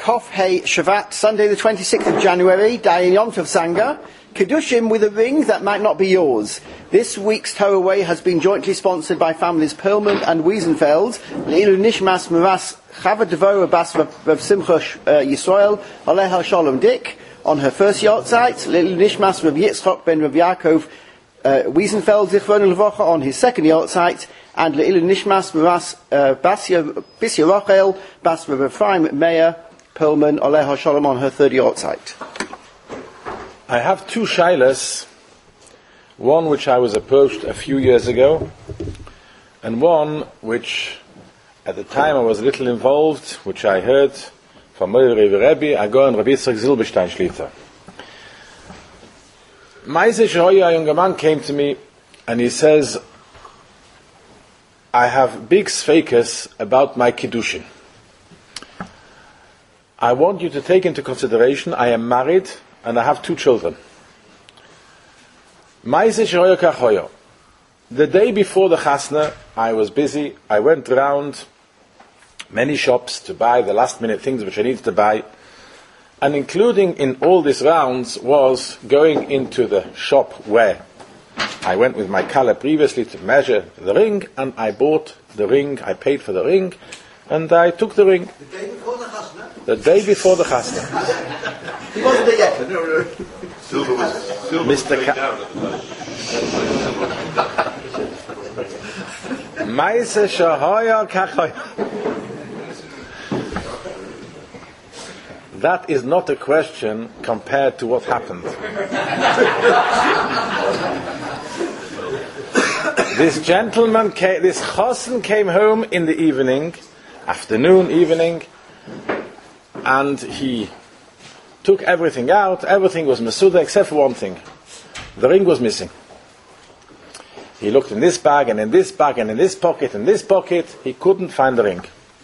Kof Hey Shavat, Sunday the 26th of January, Dayan Yom Tov Sanga, Kedushim with a ring that might not be yours. This week's Towaway has been jointly sponsored by families Perlman and Wiesenfeld, Leilu Nishmas Mavas Chava Devora Bas Rav Simcha Yisrael, Aleha Shalom Dick, on her first yard site, Leilu Nishmas Rav Yitzchok ben Rav Yaakov Wiesenfeld Zichron Lvocha on his second yard site, and Leilu Nishmas Mavas Bisya Rachel Bas Rav Ephraim Meir Perlman Aleha Shalom on her third yard site. I have two shilas, one which I was approached a few years ago, and one which at the time I was a little involved, which I heard from Moir Rebbe, Agon Rabbi Yitzchak Zilberstein Shlita. Maise Shehoya, a younger man, came to me and he says, I have big sfeikus about my kiddushin. I want you to take into consideration I am married and I have two children. The day before the chasna, I was busy. I went around many shops to buy the last minute things which I needed to buy. And including in all these rounds was going into the shop where I went with my color previously to measure the ring, and I bought the ring, I paid for the ring, and I took the ring. The day before the chasna? The day before the chasna. He wasn't there yet. No. Silver was Mr. Maise Shahoya Kachoya. That is not a question compared to what happened. This gentleman this chosen came home in the evening, evening, and he took everything out. Everything was Masuda except for one thing. The ring was missing. He looked in this bag and in this bag and in this pocket and this pocket. He couldn't find the ring.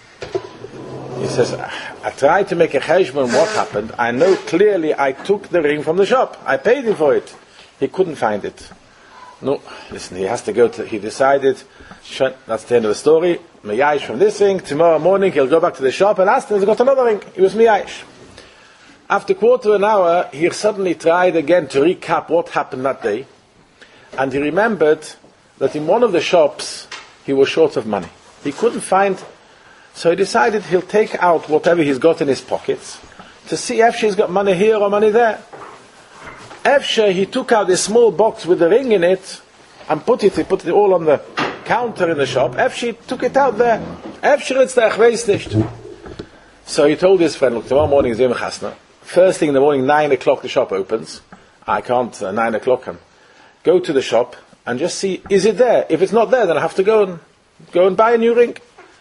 He says, I tried to make a cheshbon what happened. I know clearly I took the ring from the shop. I paid him for it. He couldn't find it. No, listen, he has to go to, he decided, that's the end of the story, Miyash from this ring, tomorrow morning he'll go back to the shop and ask him, he's got another ring. He was Miyash. After a quarter of an hour, he suddenly tried again to recap what happened that day, and he remembered that in one of the shops, he was short of money. He couldn't find, so he decided he'll take out whatever he's got in his pockets, to see if she's got money here or money there. Efshe, he took out a small box with the ring in it and put it all on the counter in the shop. Efshe took it out there. Efshe, it's there, ich weiß nicht. So he told his friend, look, tomorrow morning is Yom Chasna. First thing in the morning, 9 o'clock, the shop opens. I can't, 9 o'clock. Go to the shop and just see, is it there? If it's not there, then I have to go and buy a new ring.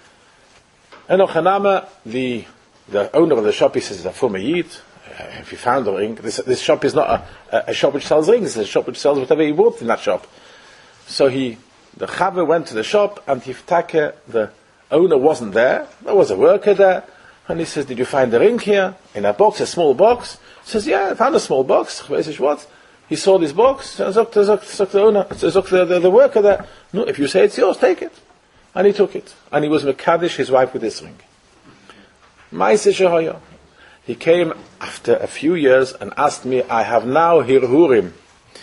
And Ochanama, the owner of the shop, he says, Afuma Yid. If you found a ring, this shop is not a shop which sells rings, it's a shop which sells whatever he bought in that shop. So the Chava went to the shop, and the owner wasn't there, there was a worker there, and he says, did you find the ring here? In a box, a small box? He says, yeah, I found a small box. What? He saw this box, the owner, the worker there, no, if you say it's yours, take it. And he took it. And he was Mekadesh, his wife, with this ring. Maise Shehoya. He came after a few years and asked me, I have now hirhurim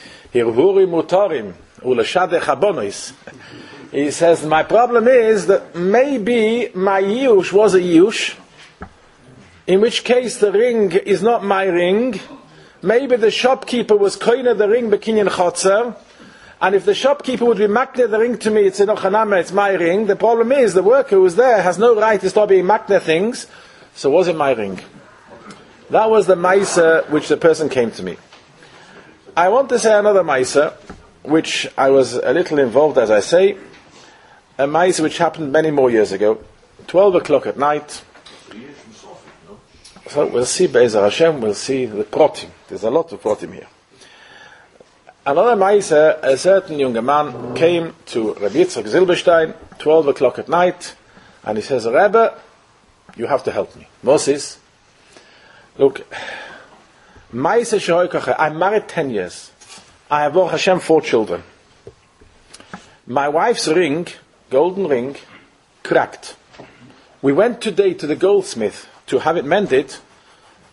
mutarim, ulashade chabonis. He says, my problem is that maybe my yush was a yush, in which case the ring is not my ring. Maybe the shopkeeper was koine the ring bekinyan chotzer, and if the shopkeeper would be makne the ring to me, it's in Ochanama, it's my ring. The problem is the worker who was there has no right to start being makne things, so was it my ring? That was the Maisa which the person came to me. I want to say another Maisa, which I was a little involved, as I say, a Maisa which happened many more years ago, 12 o'clock at night. So we'll see, Be'ezer Hashem, we'll see the Protim. There's a lot of Protim here. Another Maisa, a certain younger man came to Rabbi Yitzchak Zilberstein, 12 o'clock at night, and he says, Rebbe, you have to help me. Moses, look, I'm married 10 years. I have, Baruch Hashem, 4 children. My wife's ring, golden ring, cracked. We went today to the goldsmith to have it mended,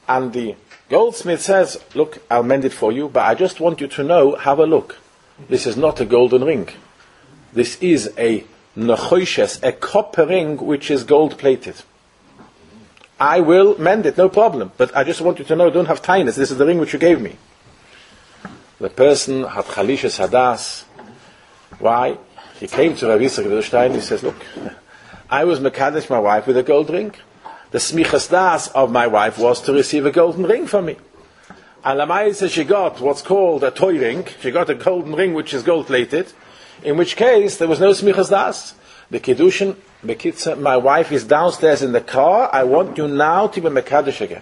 And the goldsmith says, look, I'll mend it for you, but I just want you to know, have a look. This is not a golden ring. This is a nechoishes, a copper ring which is gold plated. I will mend it, no problem. But I just want you to know, don't have tinus. This is the ring which you gave me. The person had chalishes hadas. Why? He came to Rav Yitzchak Edelstein. He says, look, I was mekadesh my wife with a gold ring. The smichas das of my wife was to receive a golden ring from me. And Lamaisa, she got what's called a toy ring. She got a golden ring which is gold plated. In which case, there was no smichas das. The Kiddushin, Bekitza, my wife is downstairs in the car. I want you now to be Mekadesh again.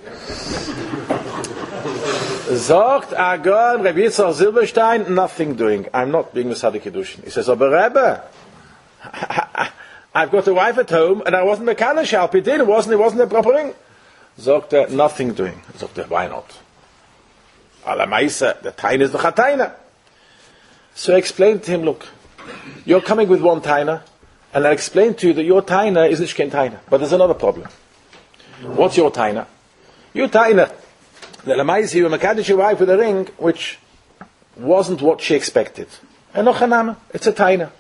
Sagt Agon, Rabbi Yitzchak Silberstein, nothing doing. I'm not being Mesadik Kiddushin. He says, oh, but Rebbe, I've got a wife at home and I wasn't Mekadesh. It wasn't a proper ring. Sagt nothing doing. Sagt why not? Alamaisa, the taina is the chataina. So I explained to him, look, you're coming with one taina, and I explained to you that your taina is nishken taina. But there's another problem. What's your taina? Your taina, the lamaisa, you were mekadesh your wife with a ring, which wasn't what she expected. And nochanama, it's a taina.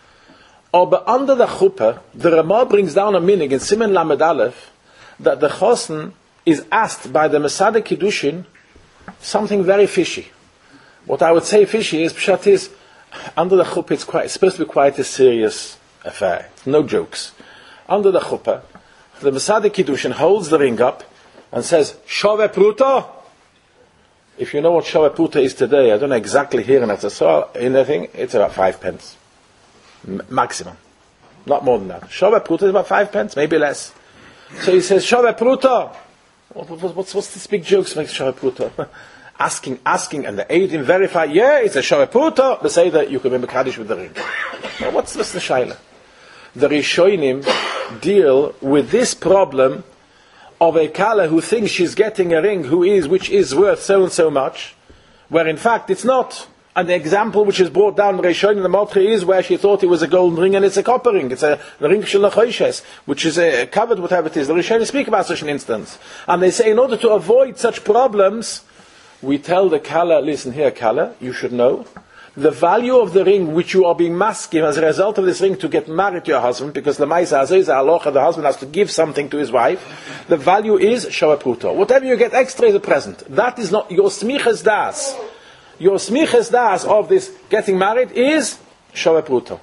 But under the chuppah, the Ramah brings down a minig in Siman Lamed Aleph, that the chosen is asked by the Mesadik Kiddushin something very fishy. What I would say fishy is, pshat is, under the chuppah it's supposed to be quite a serious affair. No jokes. Under the chuppah, the Mesadik Kiddushin holds the ring up and says, Shove Pruta. If you know what Shove Pruta is today, I don't know exactly here in the thing, it's about 5 pence. Maximum. Not more than that. Shove Pruta is about 5 pence, maybe less. So he says, Shove Pruta. What's this big jokes makes Shove Pruta? asking, and the Eidim verify, yeah, it's a Shove Pruta. They say that you can be Mekadesh with the ring. Now, what's the Shaila? The Rishonim deal with this problem of a Kala who thinks she's getting a ring which is worth so and so much, where in fact it's not. And the example which is brought down in Rishonim the Motri is where she thought it was a golden ring and it's a copper ring. It's the ring shel nechoishes, which is covered whatever it is. The Rishonim speak about such an instance. And they say in order to avoid such problems, we tell the Kala, listen here Kala, you should know, the value of the ring which you are being masking as a result of this ring to get married to your husband, because the Maisa Azay is aloha, the husband has to give something to his wife, the value is Shava Pruta. Whatever you get extra is a present. That is not your smiches das. Your smiches das of this getting married is Shava Pruta.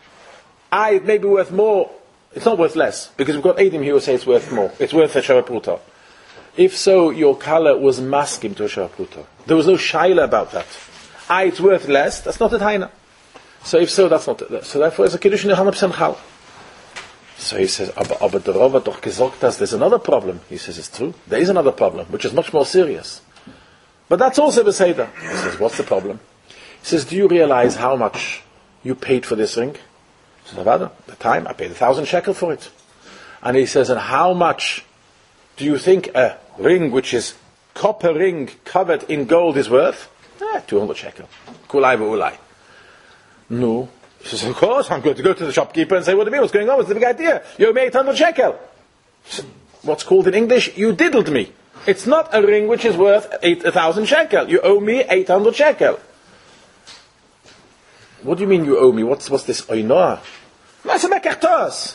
It may be worth more, it's not worth less, because we've got Eidim here who say it's worth more. It's worth a Shava Pruta. If so, your Kala was masking to a Shava Pruta. There was no shaila about that. It's worth less, that's not a taina. So if so, that's not it. So therefore, it's a Kiddushin 100% chal. So he says, aber der Rav hat doch gesagt, dass there's another problem. He says, it's true. There is another problem, which is much more serious. But that's also Beseda. He says, what's the problem? He says, do you realize how much you paid for this ring? He says, at the time, I paid 1,000 shekel for it. And he says, and how much do you think a ring which is copper ring covered in gold is worth? 200 shekel. Kulai v'ulai. No. He says, of course, I'm going to go to the shopkeeper and say, what do you mean? What's going on? What's the big idea? You owe me 800 shekel. What's called in English, you diddled me. It's not a ring which is worth 1,000 shekel. You owe me 800 shekel. What do you mean you owe me? What's this oinoah? That's a mekartos.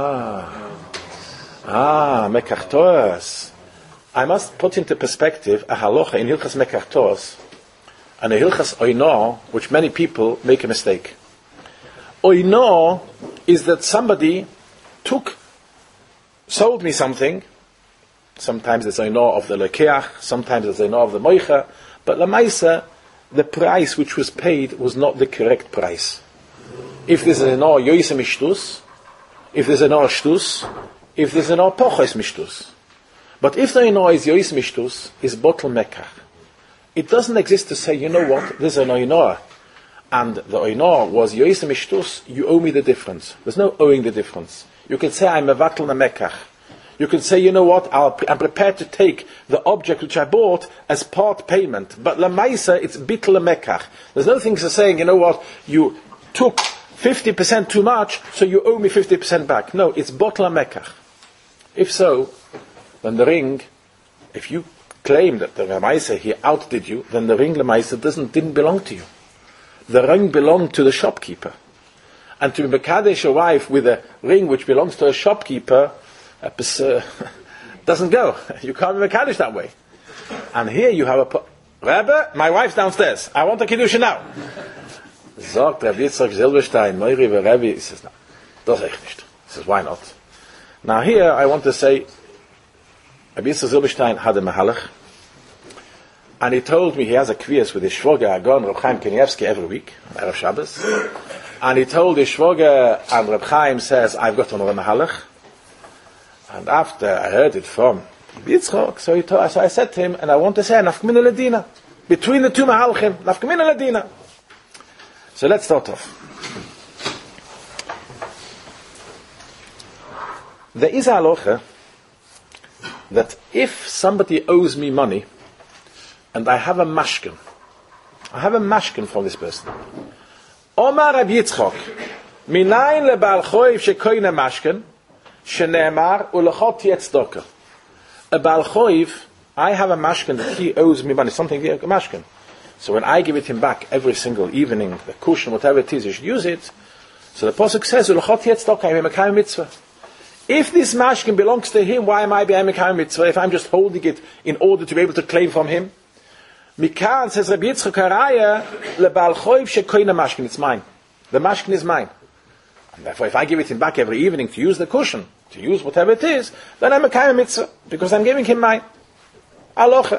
Mekartos. I must put into perspective a halacha in Hilchas Mekartos and a Hilchas Oinoah, which many people make a mistake. Oinoah is that somebody sold me something. Sometimes it's Oinoah of the lekeach, sometimes it's Oinoah of the moicha, but lamaisa, the price which was paid was not the correct price. If there's an Oinoah yoyse mishtus, if there's an Oinoah shtus, if there's an Oinoah poches mishtus. But if the Oinoah is yoyse mishtus, is bottle mekach. It doesn't exist to say, you know what, there's an Oinoah, and the Oinoah was yoyse mishtus, you owe me the difference. There's no owing the difference. You can say, I'm mevatel na mekach. You can say, you know what, I'm prepared to take the object which I bought as part payment. But lamaisa, it's bitl mekach. There's no thing to saying, you know what, you took 50% too much, so you owe me 50% back. No, it's botla mekach. If so, then the ring if you claim that the Lemaisa, he outdid you, then the ring Lemaisa didn't belong to you. The ring belonged to the shopkeeper. And to be Mekadesh a wife with a ring which belongs to a shopkeeper doesn't go. You can't be Mekadesh that way. And here you have Rebbe, my wife's downstairs. I want a Kiddusha now. Sagt Rabbi Yitzchak Silberstein, Meiri Rebbe, he says, no, das echt nicht. He says, why not? Now here I want to say, Rabbi Yitzchak Silberstein had a Mahalach, and he told me he has a quiz with his Shvoger Agon, Reb Chaim Kanievsky, every week, on Erev Shabbos. And he told his Shvoger, and Reb Chaim says, I've got another Mahalach. And after I heard it from Yitzchak, so I said to him, and I want to say, Nafkamina Ladina. Between the two Mahalachim, Nafkamina Ladina. So let's start off. There is a halacha that if somebody owes me money, and I have a mashkin from this person. Omar Rab Yitzchak, minayin lebal choiv shekoyne mashkin, sheneemar ulechot yetzdoka. A bal choiv, I have a mashkin that he owes me money, something a mashkin. So when I give it him back every single evening, the cushion, whatever it is, you should use it. So the pasuk says, ulechot yetzdoka, I'm a mekayim mitzvah. If this mashkin belongs to him, why am I being a mekayim mitzvah? If I'm just holding it in order to be able to claim from him? Mikan says Rabbi Yitzchak Haraya lebal choiv shekoyne mashkin. It's mine. The mashkin is mine. And therefore, if I give it him back every evening to use the cushion, to use whatever it is, then I'm a mekayim mitzvah because I'm giving him mine. Alocha.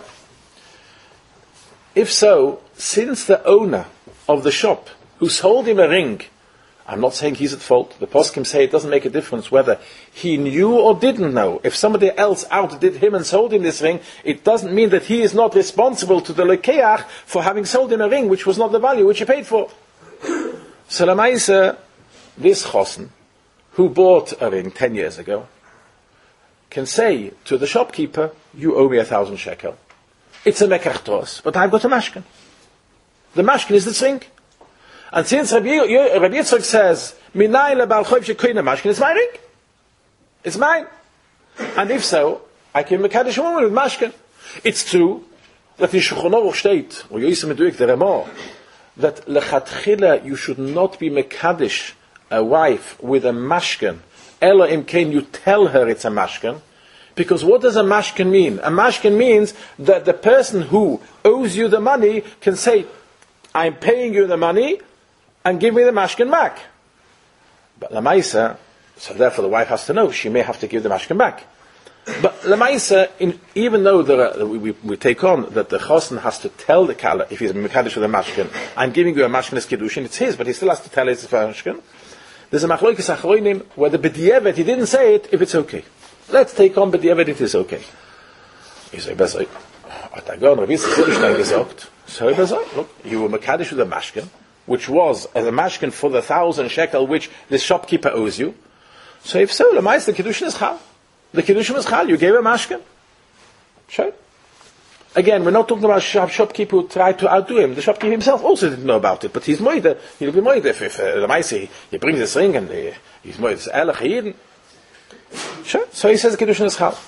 If so, since the owner of the shop who sold him a ring, I'm not saying he's at fault. The poskim say it doesn't make a difference whether he knew or didn't know. If somebody else outdid him and sold him this ring, it doesn't mean that he is not responsible to the lekeach for having sold him a ring which was not the value which he paid for. So Lamaisa, this chosen, who bought a ring 10 years ago, can say to the shopkeeper, you owe me 1,000 shekel. It's a mekachtos, but I've got a mashkin. The mashkin is the ring. And since Rabbi Yitzchak says, Minay lebal choiv shekoyne mashkin, it's my ring. It's mine. And if so, I can mekadesh a woman with mashkin. It's true that in Shulchan Aruch state, or Yosef Meduik the Ramah, that lechatchila you should not be mekadesh a wife with a mashkin, elo imkein you tell her it's a mashkin, because what does a mashkin mean? A mashkin means that the person who owes you the money can say, I'm paying you the money, and give me the mashkin back. But Lamaisa, so therefore the wife has to know, she may have to give the mashkin back. But Lamaisa, even though we take on that the chosen has to tell the kala, if he's mekadesh with a mashkin, I'm giving you a mashkin as kiddushin, it's his, but he still has to tell it's a mashkin. There's a machloikes achroinim where the b'diavad, he didn't say it, if it's okay. Let's take on b'diavad, it is okay. You say, besser, hat Agon, Rabbi Yitzchak Silberstein gesagt, so besser, look, you were mekadesh with a mashkin, which was as a mashkin for the 1,000 shekel which this shopkeeper owes you. So if so, the kiddushin is chal. The kiddushin is chal. You gave a mashkin. Sure. Again, we're not talking about a shopkeeper who tried to outdo him. The shopkeeper himself also didn't know about it, but he's moide. He'll be moide if the Maisi, he brings this ring and he's moide. It's ehrlich Yidden. Sure. So he says the kiddushin is chal.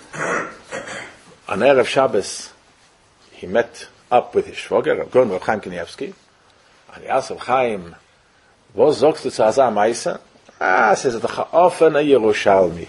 On Erev Shabbos, he met up with his shvoger, Reb Chaim Kanievsky. And he asked Reb Chaim, was sagst du zu Azar Maisa? Says doch offen a Yerushalmi.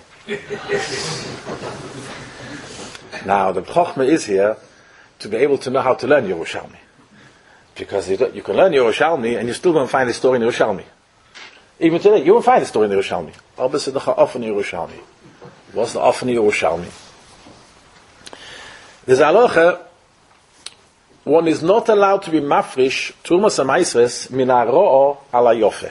Now the Chochmah is here to be able to know how to learn Yerushalmi, because you can learn Yerushalmi and you still won't find the story in Yerushalmi. Even today, you won't find the story in Yerushalmi. Aber es ist doch offen Yerushalmi. Was the offen Yerushalmi? There's a halacha. One is not allowed to be mafrish Trumas HaMaisres min ha'ro'o al ha'yofe.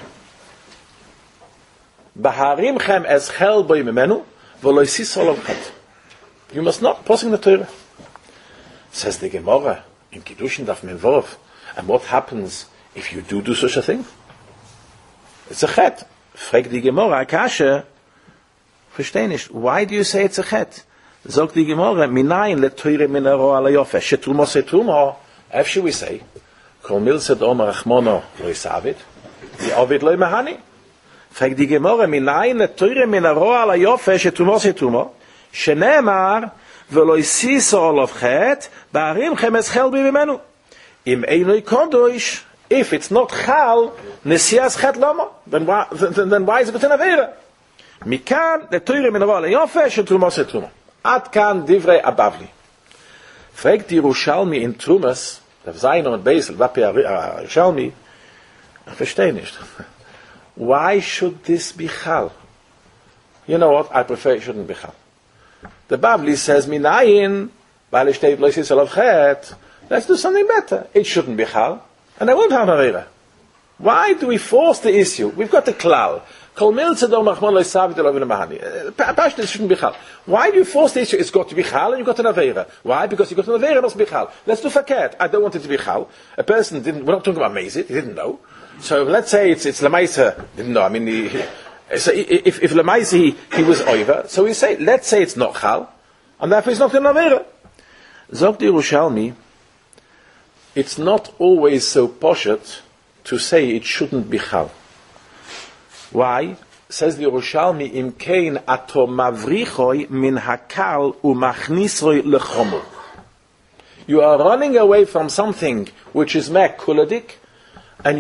B'harimchem es chel boi mimenu v'lo yisis olam chet. You must not posing the Torah. Says the Gemara in Kiddushin Daf Menvov. And what happens if you do such a thing? It's a chet. Frag die Gemara Akashe. Versteh nicht. Why do you say it's a chet? Zog die Gemara minayin le Torah min ha'ro'o al ha'yofe. Shetruma se truma. If should we say, Kol milsed Omer Achmono lo yisavid, Ovid lo yimahani. Frag die Gemara, minayin le Torah min ha'ro'o al ha'yofe shetumo, sheneemar, ולא הסיסו עליו חטא, בערימכם אסחל בי ממנו. אם אינו קודש, if it's not chal, nesias chet lama, then why is it within Avera? מכאן, לתוירי מנבוא ליופה, של תרומוס לתרומה. עד כאן דברי הבבלי. fragt die Yerushalmi in Trumas, der Zayin und Beisel, Vapi Yerushalmi, ich verstehe nicht. Why should this be chal? You know what? I prefer it shouldn't be chal. The Bavli says, Minayin, weil es steht, Lois Yisrael of Chet, let's do something better. It shouldn't be chal, and I won't have Avera. Why do we force the issue? We've got the klal. Kol milze do machmon lois savit lo v'le mahani. Pashto, it shouldn't be chal. Why do you force the issue? It's got to be chal, and you've got an Avera. Why? Because you've got an Avera, it must be chal. Let's do faket. I don't want it to be chal. A person didn't, we're not talking about Mezit, he didn't know. So let's say it's Lamaisa, didn't know. I mean, so if Lamaisa he was over, so we say, let's say it's not chal, and therefore it's not an Avera. Zog the Yerushalmi, it's not always so poshet to say it shouldn't be chal. Why? Says the Yerushalmi, im kein ato mavrichoi min hakal umachnisroi lechomel. You are running away from something which is mek kuladik, and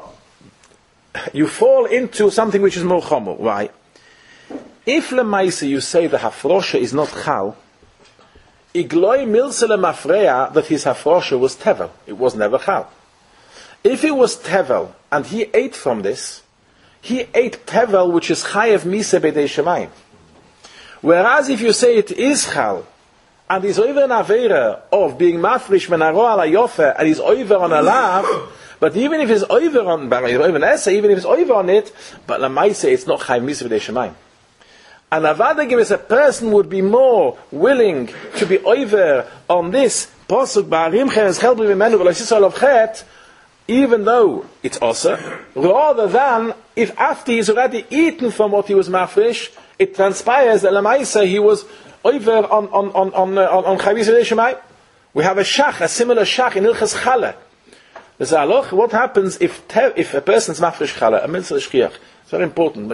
you fall into something which is more chomel. Why? If lemaisa you say the hafrosha is not chal, igloi milse lemafreya that his hafrosha was tevel. It was never chal. If it was tevel and he ate from this, he ate tevel which is chayev misa b'dei shemayim. Whereas if you say it is chal and he's over an avera of being mafrish menaro ala yofe and he's over on a lav, but even if he's over on even if he's over on it, but lamaisa it's not chayev misa b'dei shemayim. And avada is a person would be more willing to be over on this pasuk ba'arimchem es chelbi v'menu v'lo yisrael of chet, even though it's also, rather than if after he's already eaten from what he was mafresh, it transpires that lamaisa he was over on chavis v'dei shemayim. We have a shach, a similar shach in Ilchas Chala. There's a halacha, what happens if a person's mafresh chala, a mitzvah shchiach. It's very important.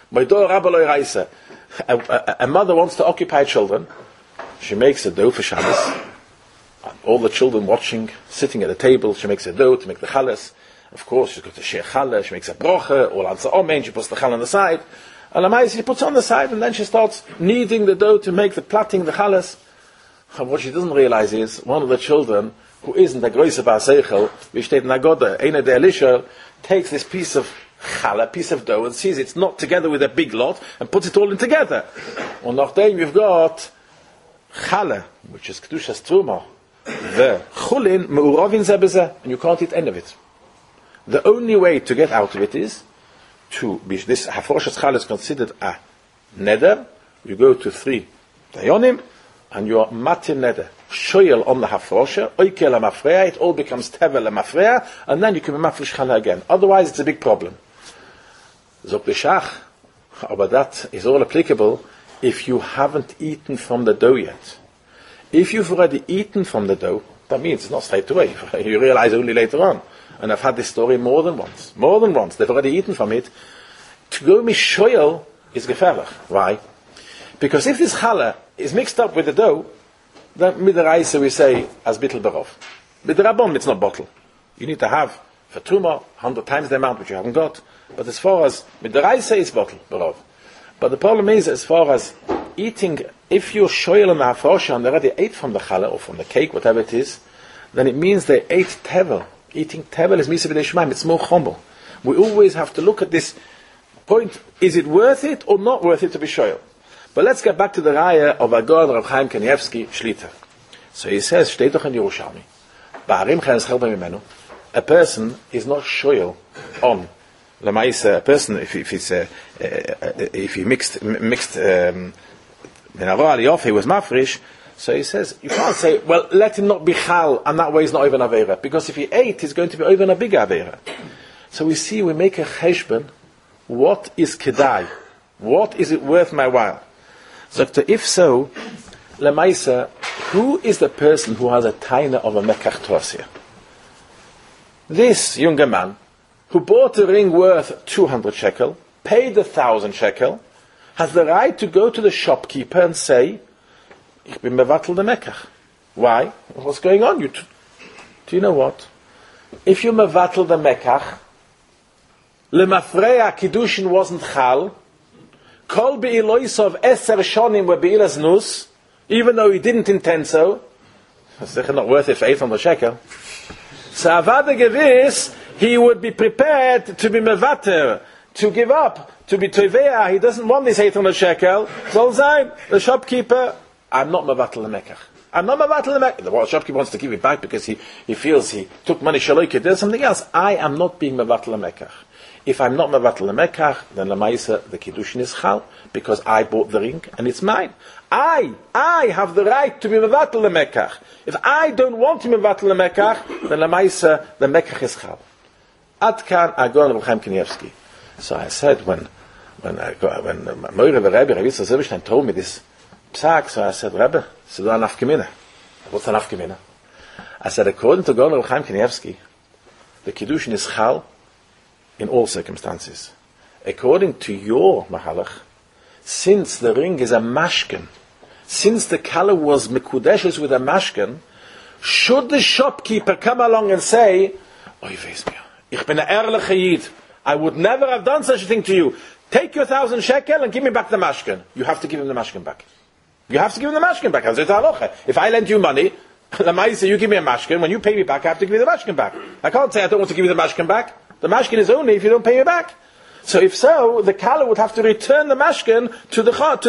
A mother wants to occupy children. She makes a dough for Shabbos. All the children watching, sitting at the table. She makes a dough to make the chalas. Of course, she's got to share challah. She makes a brocha. All answer omen. She puts the challah on the side. And Lamais, she puts on the side, and then she starts kneading the dough to make the platting, the chalas. And what she doesn't realize is one of the children, who isn't a groise bar seichel, we state in Agoda, Eine de Elisha, takes this piece of challah, piece of dough, and sees it's not together with a big lot, and puts it all in together. And nachdem you've got challah, which is kedushas truma, the chulin meurovin zebeze, and you can't eat any of it. The only way to get out of it is to be, this hafroshas challah is considered a neder. You go to 3 dayonim, and you are matin neder. Shoyel on the hafrosha, oikel amafreya, it all becomes tevel amafreya, and then you can be mafresh challah again. Otherwise, it's a big problem. Zok b'shach, but that is all applicable if you haven't eaten from the dough yet. If you've already eaten from the dough, that means it's not straight away. You realize only later on. And I've had this story more than once. More than once. They've already eaten from it. To go mishoyel is gefährlich. Why? Because if this challah is mixed up with the dough, then midaraisa we say as bittel barov. Midarabon it's not bottle. You need to have for truma 100 times the amount which you haven't got. But as far as midaraisa is bottle barov. But the problem is as far as eating, if you're shoyel and hafrosha and they already ate from the challah or from the cake, whatever it is, then it means they ate tevel. Eating tevel is misa b'dei shemayim. It's more chomel. We always have to look at this point. Is it worth it or not worth it to be shoyel? But let's get back to the raya of Agod Rav Chaim Kanievsky Shlita. So he says, steht doch in Yerushalmi, ba'arim chen eschel b'mimenu, a person is not shoyel on lemaisa. A person, if he mixed menaro aliyov, he was mafrish. So he says, you can't say, well, let him not be chal, and that way he's not over an avera, because if he ate, he's going to be over a big avera. So we make a cheshbon. What is kedai? What is it worth my while? So if so, lemaisa, who is the person who has a taina of a mekach tosia? This younger man who bought a ring worth 200 shekel, paid 1,000 shekel, has the right to go to the shopkeeper and say, Ich bin mevatel the mekach. Why? What's going on? Do you know what? If you mevatel the mekach, lemafreya kiddushin wasn't chal, kol be'iloisov eser shonim were be'ilas nus, even though he didn't intend so, it's not worth it for 800 shekel. So avada gevis, he would be prepared to be mevater, to give up, to be toveah. He doesn't want this 800 shekel. So Zayn, the shopkeeper, I'm not mevatel the mekach. I'm not mevatel the mekach. The shopkeeper wants to give it back because he feels he took money shaloikah. There's something else. I am not being mevatel the mekach. If I'm not mevatel the mekach, then lamaisa the kiddushin is chal because I bought the ring and it's mine. I have the right to be mevatel the mekach. If I don't want to be mevatel the mekach, then lamaisa the mekach is chal. Adkan Agon Reb Chaim Kanievsky. So I said when Moira the Rebbe, Rabbi Yitzchak Zilberstein told me this psak, so I said, Rebbe, it's an afgemina. What's an afgemina? I said, according to Gon Reb Chaim Kanievsky, the kiddushin is chal in all circumstances. According to your mahalach, since the ring is a mashken, since the kala was mekudeshes with a mashken, should the shopkeeper come along and say, Oy veis mir, ich bin ein ehrlicher Yid, I would never have done such a thing to you. Take your 1,000 shekel and give me back the mashken. You have to give him the mashken back. You have to give him the mashken back. If I lend you money, Lamaisa, you give me a mashken, when you pay me back, I have to give you the mashken back. I can't say I don't want to give you the mashken back. The mashken is only if you don't pay me back. So if so, the kala would have to return the mashken to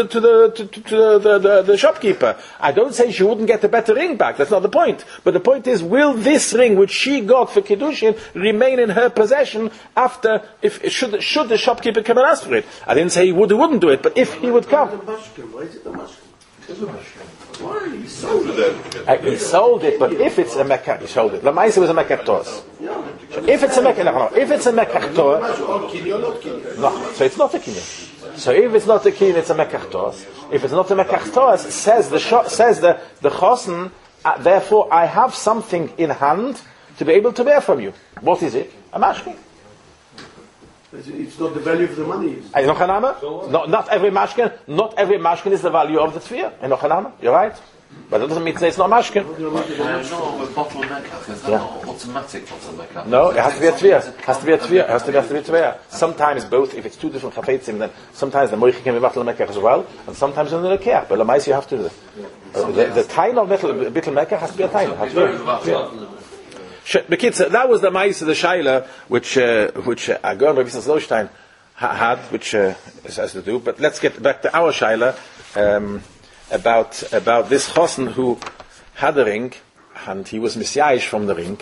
the shopkeeper. I don't say she wouldn't get a better ring back. That's not the point. But the point is, will this ring which she got for kiddushin remain in her possession after? Should the shopkeeper come and ask for it? I didn't say he would or wouldn't do it, but if he would come. Why is it the mashkin? Why? He sold it. He sold it, but if it's a mekach, he sold it. Lamaisa was a mekach tos. If it's a mekach, if it's a mekach tos, no, so it's not a kinyan. So if it's not a kinyan, it's a mekach tos. If it's not a mekach tos, says the chosen, therefore I have something in hand to be able to bear from you. What is it? A mashkin. It's not the value of the money. Not every mashkin is the value of the tefillah. You're right. But that doesn't mean it's not mashkin. No, with bottle mekach, is that not automatic bottle mekach? No, it has to be a tefillah. It has to be a tefillah. Sometimes both, if it's two different chafetzim, then sometimes the moichi can be bottle mekach as well, and sometimes in the lekeach. But lamais you have to do it. The tain of bittul mekach has to be a tain. That was the Maisa, the Shaila, which Agon Rabbi Zilberstein had, which has to do. But let's get back to our Shaila about this Chosen who had a ring, and he was Messiah from the ring.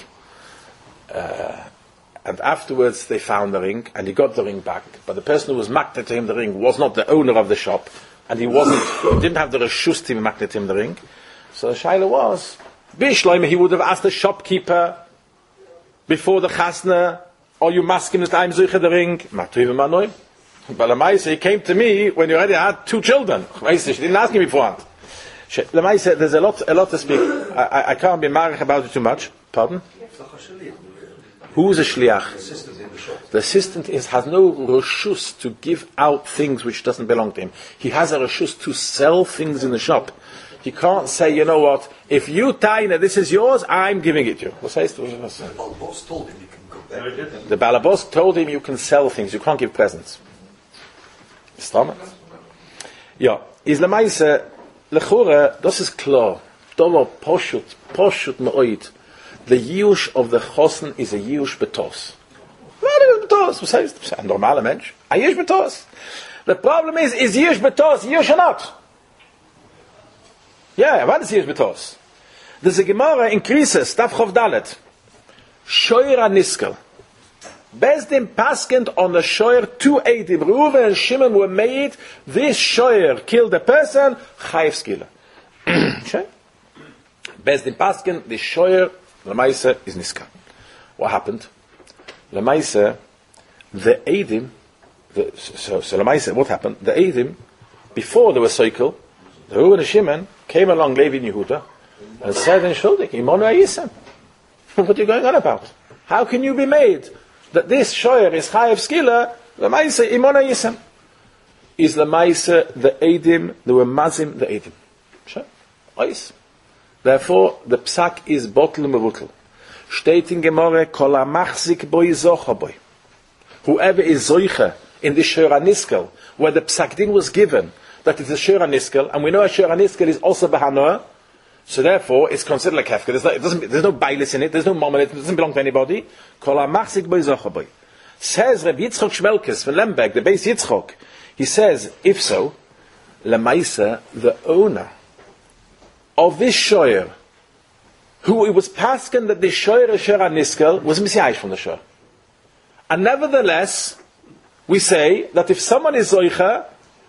And afterwards they found the ring, and he got the ring back. But the person who was maknet to him the ring was not the owner of the shop, and he didn't have the reshus to maknet him the ring. So the Shaila was, Bishloim, he would have asked the shopkeeper, before the chasna, are you masking that I'm zuche the ring? But Lamaisa, he came to me when you already had 2 children. He didn't ask me beforehand. Lamaisa, there's a lot to speak. I can't be married about it too much. Pardon? Who's a shliach? The assistant has no reshus to give out things which doesn't belong to him. He has a reshus to sell things in the shop. He can't say, you know what, if you taina, this is yours, I'm giving it to you. What says the Balabos told him he can go back. The balabos told him you can sell things, you can't give presents. Stomach? Ja, is lemaise, lechore, das ist klar. Dover poshut me'oid. The yiush of the chosen is a yiush betos. Betos, was heißt? Ein normaler Mensch. Ein yiush betos. The problem is yiush betos, yiush or not? Yeah, what is yiush betos? There's a Gemara in Krisis, Daf Chov Dalet. Shoyer Niskel. Bezdin paskent on the shoyer 2 Eidim. Reuven and Shimon were made. This shoyer killed a person. Chayev skila. Bezdin paskent, the shoyer, Lamaisa is Niska. What happened? Lamaisa, the Eidim, so Lamaisa, what happened? The Eidim, before there was cycle, the Reuven and Shimon came along Levi and Yehuda and said in Shuldik, Imonu Ayisem. What are you going on about? How can you be made that this shoyer is chayev skila? Lamaisa Imonu Ayisem. Is Lamaisa the Eidim, they were mazim the Eidim. Sure. Ois. Therefore, the psak is bottle mevutel. Steht in Gemore, kol amachzik boi zocha boi. Whoever is zoicha in the Shura Niskel, where the psak din was given, that it's a Shura Niskel, and we know a Shura Niskel is also Bahanoah, so therefore it's considered like hefker. There's no bailis in it, there's no mom in it, it doesn't belong to anybody. Kol amachzik boi zocha boi. Says Reb Yitzchok Shmelkes from Lemberg, the base Yitzchok, he says, if so, Lemaisa, the owner of this shoyer, who it was pasken that the shoyer Shura Niskel was misyayish from the shoyer. And nevertheless, we say that if someone is zoicha,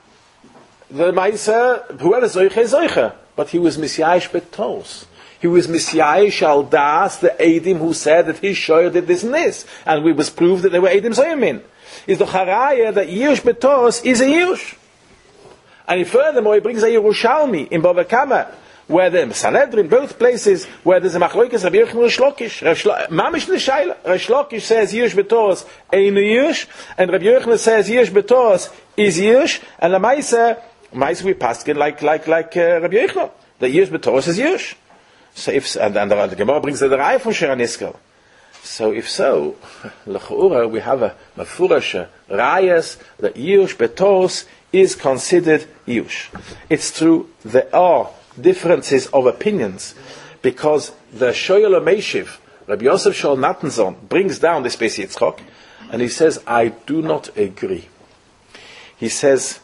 the Maisa, whoever is zoicha, but he was misyayish betos. He was misyayish al das, the Eidim who said that his shoyer did this and this. And we was proved that they were Eidim zoyim. Is the charaya that Yush betos is a Yush. And furthermore, he brings a Yerushalmi in Bava Kama, where the Sanhedrin, both places, where there's a Machloikas Rabbi Yochanan Reish Lakish. Mamish L'Shaila. Reish Lakish says Yush betos ein Yush, and Rabbi Yochanan says Yush betos is Yush, and the Maisa we passed it like Rabbi Yochanan. The Yush betos is Yush. So and the Gemara brings the Rai from Shura Niskel. So if so, l'chura we have a mafurash rayas that Yush betos is considered Yush. It's true there are differences of opinions because the Shoyel Meishiv, Rabbi Yosef Shol Natanzon, brings down this Beis Yitzchok and he says, I do not agree. He says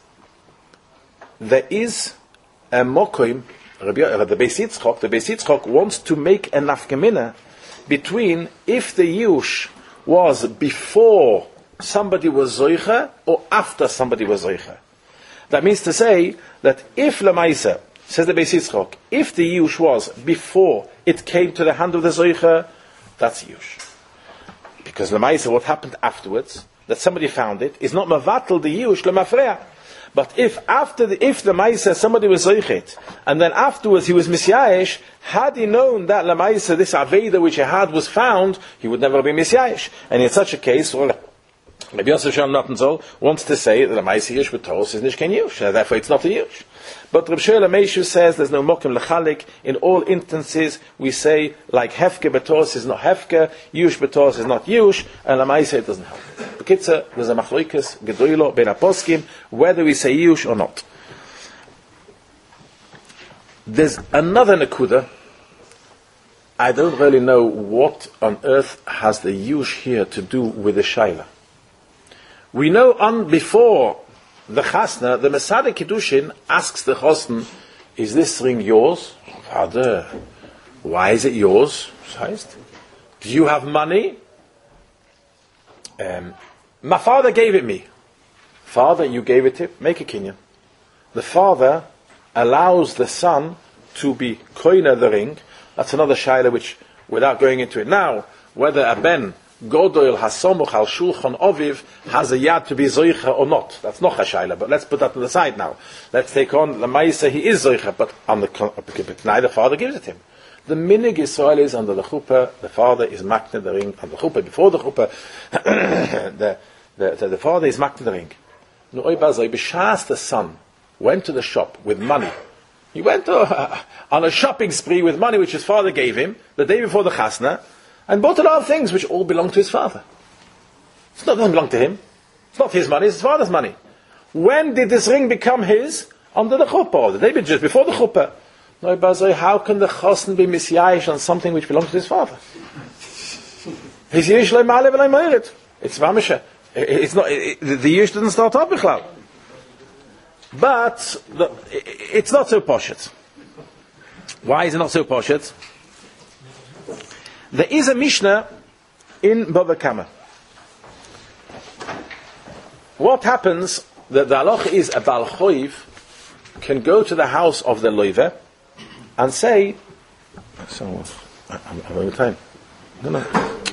there is a mokoim. The Beis Yitzchok wants to make a nafkamina between if the Yush was before somebody was Zoicha or after somebody was Zoicha. That means to say that if Lamaisa, says the Beis Yitzchok, if the Yush was before it came to the hand of the Zoicha, that's Yush. Because Lamaisa, what happened afterwards, that somebody found it, is not Mavatal the Yush, Lemafreya. But if the Maisa somebody was zoichet, and then afterwards he was misyayish, had he known that the Maisa, this Aveda which he had was found, he would never be misyayish. And in such a case, Rabbi Yosef Shal Natanzol wants to say that the Maisa Yush betos is nishken Yush, therefore it's not a Yush. But Reb Shoel Meishu says there's no mokim lechalik. In all instances, we say like hefke betos is not hefke, Yush betos is not Yush, and the Maisa it doesn't help. B'kitzer, there's a machloikas gedoilo ben aposkim whether we say Yush or not. There's another nekuda. I don't really know what on earth has the Yush here to do with the Shaila. We know before the Chasna, the Mesade Kiddushin asks the Chosn, is this ring yours? Father, why is it yours? Do you have money? My father gave it me. Father, you gave it to him, make a kinyan. The father allows the son to be koina the ring. That's another shaila which, without going into it now, whether a ben Godoil Hasomuch al Shulchan Oviv has a yad to be zoicha or not. That's not a shaila, but let's put that to the side now. Let's take on the Maisa, he is zoicha, but neither father gives it to him. The minig Yisrael is under the chuppah, the father is makne the ring, under the chuppah, before the chuppah, the father is makne the ring. B'shas the son went to the shop with money. He went on a shopping spree with money which his father gave him the day before the chasna, and bought a lot of things which all belong to his father. It doesn't belong to him. It's not his money, it's his father's money. When did this ring become his? Under the chuppah, or the day just before the chuppah. No, how can the chosn be misyayish on something which belongs to his father? His yish le'ma'alev le'ma'eret. It's vamisha. It's not. The yish doesn't start up bichlal. But it's not so poshet. Why is it not so poshet? There is a Mishnah in Bava Kama. What happens, the halacha is a Baal Choiv can go to the house of the loive and say, so, I'm over time. No.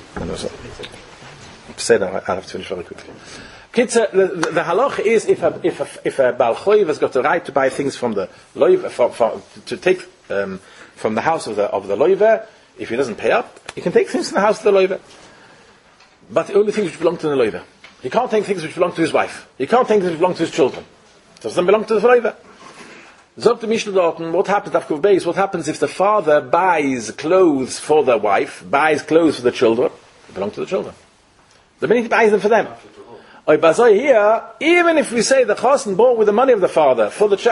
Say that, I have to finish very quickly. The halacha is if a Baal Choiv has got the right to buy things from the loive, to take from the house of the loive, if he doesn't pay up, he can take things from the house of the loive. But the only things which belong to the loive. He can't take things which belong to his wife. He can't take things which belong to his children. It doesn't belong to the loive. Zog the Mishnah Dorten, what happens after base? What happens if the father buys clothes for the wife, buys clothes for the children? They belong to the children. The minute he buys them for them. Here, even if we say the chosen bought with the money of the father for the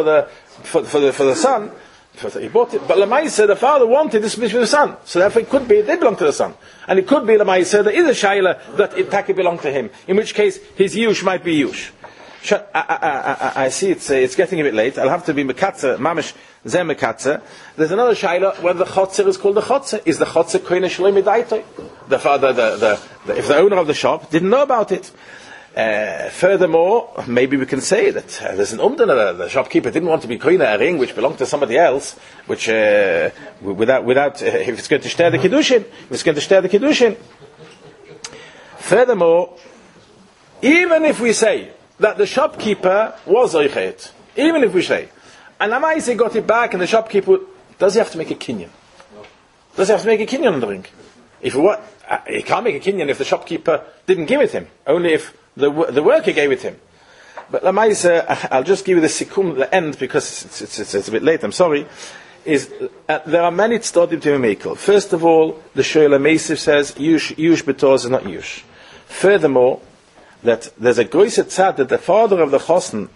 son, he bought it, but Lamaisa, the father wanted this for the son, so therefore it could be it did belong to the son, and it could be Lamaisa there is a shaila that it taki belonged to him, in which case his yush might be yush. I see it's getting a bit late. I'll have to be mekatze, mamish zeh mekatze. There's another shaila whether the chotzer is called the chotzer. Is the chotzer koine shloi midaitoi? The father, if the owner of the shop didn't know about it. Furthermore, maybe we can say that there's an umdana. The shopkeeper didn't want to be koine a ring which belonged to somebody else, which without if it's going to share the kiddushin, Furthermore, even if we say that the shopkeeper was oichet, even if we say, and Amaisi got it back, and the shopkeeper, does he have to make a kinyan? Does he have to make a kinyan on the ring? If he can't make a kinyan if the shopkeeper didn't give it him, only if the worker gave it him. But Lamaisa, I'll just give you the sikum at the end because it's a bit late. I'm sorry. There are many tzdodim to mekel. First of all, the Shoel HaMeisiv says yush b'tor is not yush. Furthermore, that there's a groiser tzad that the father of the chosen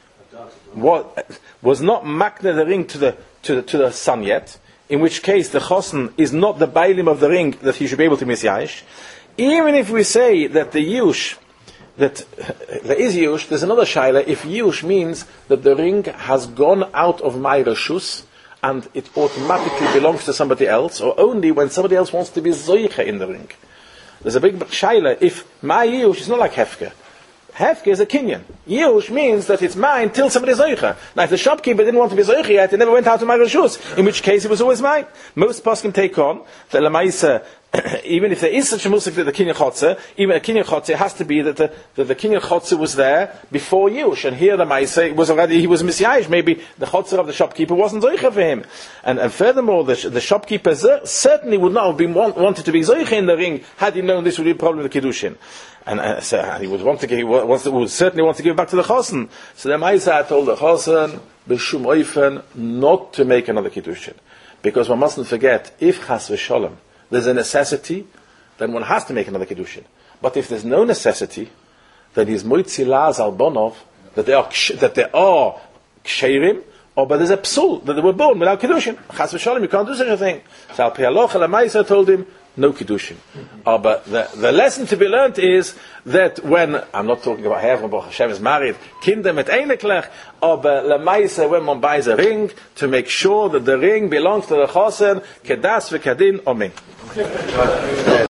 was not makne the ring to the son yet. In which case the chosen is not the bailim of the ring that he should be able to misyayish. Even if we say that the yush, that there is yush, there's another shaila. If yush means that the ring has gone out of my reshus and it automatically belongs to somebody else, or only when somebody else wants to be zoiche in the ring. There's a big shaila. If my yush is not like hefke. Hefke is a kinyan. Yush means that it's mine till somebody is zoicha. Now, if the shopkeeper didn't want to be zoicha yet, it never went out to my reshus, in which case it was always mine. Most poskim take on that lamaisa, even if there is such a musik that the kinyan chotzer, even a kinyan chotzer has to be that the kinyan chotzer was there before yush, and here the lamaisa he was misyayish. Maybe the chotzer of the shopkeeper wasn't zoicha for him, and furthermore, the shopkeeper certainly would not have been wanted to be zoicha in the ring had he known this would be a problem with the kiddushin. And so he would certainly want to give it back to the chosen. So the Maisa told the chosen, b'shum oifen, not to make another kiddushin, because one mustn't forget, if chas v'sholem there's a necessity, then one has to make another kiddushin. But if there's no necessity, then he's moitzi laz al bonov that they are ksherim, or but there's a psul that they were born without kiddushin. Chas v'sholem, you can't do such a thing. So al pi halacha, the Maisa told him, no kiddushin. But the lesson to be learned is that when, I'm not talking about Herr von Hashem is married, Kinder mit Eineklech, but Lemaise, when one buys a ring, to make sure that the ring belongs to the chosen, kedas v'kadin, omen.